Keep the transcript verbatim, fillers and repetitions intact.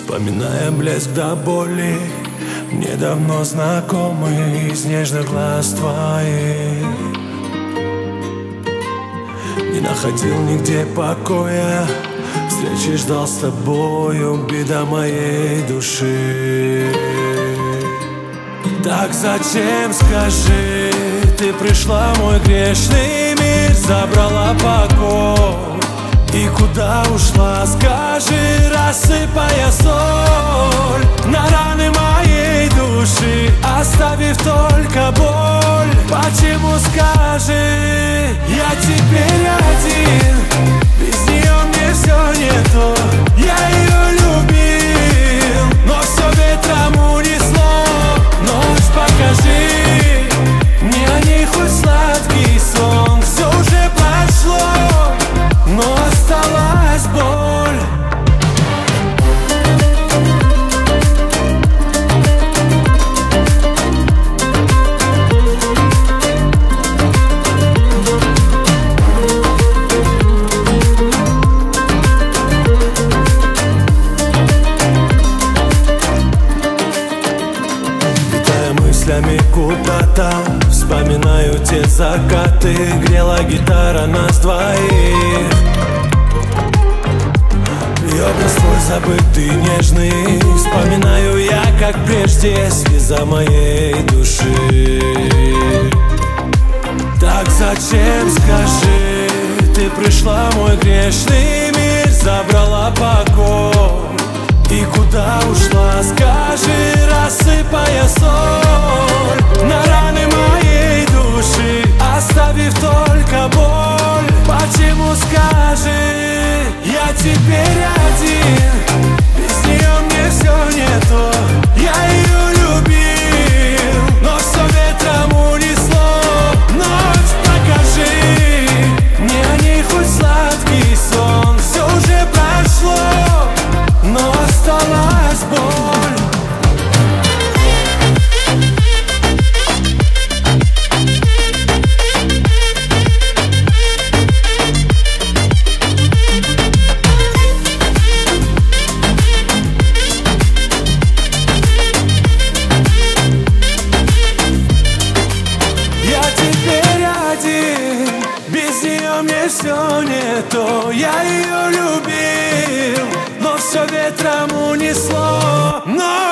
Вспоминая блеск до боли, мне давно знакомый из нежных глаз твоих. Не находил нигде покоя, встречи ждал с тобою, беда моей души. Так зачем, скажи, ты пришла в мой грешный мир, забрала покой? И куда ушла, скажи, рассыпая соль на раны моей души, оставив только боль? Почему, скажи, я теперь один, без нее мне все не то. Я ее любил, но все ветром унесло. Ночь, покажи мне о ней хоть сладкий сон. Все уже прошло, но осталась боль. Летая мыслями куда-то, вспоминаю те закаты, грела гитара нас двоих. И образ твой забытый, нежный, вспоминаю я, как прежде, слеза моей души. Так зачем, скажи, ты пришла в мой грешный мир, забрала покой? И куда ушла, скажи, рассыпая соль на раны моей души, оставив только боль? Почему, скажи, я теперь один, без нее мне все не то. Я ее любил, но все ветром унесло. Ночь, покажи мне о ней хоть сладкий сон. Все уже прошло, но осталась боль. Я теперь один, без нее мне все не то. Я ее любил, но все ветром унесло. Но